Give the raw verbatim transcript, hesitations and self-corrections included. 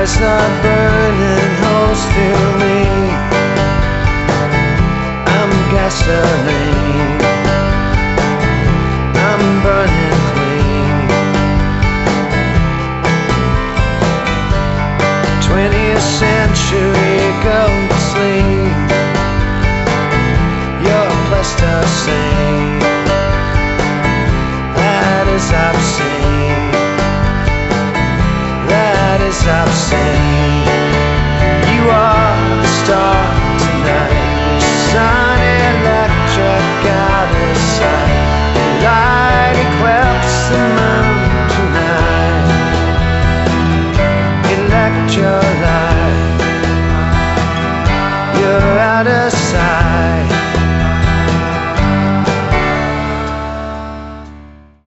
Fires are burning holes through me. I'm gasoline. I'm burning clean. twentieth century, go to sleep. You're plasticine. That is obscene. That is obscene. You are the star tonight.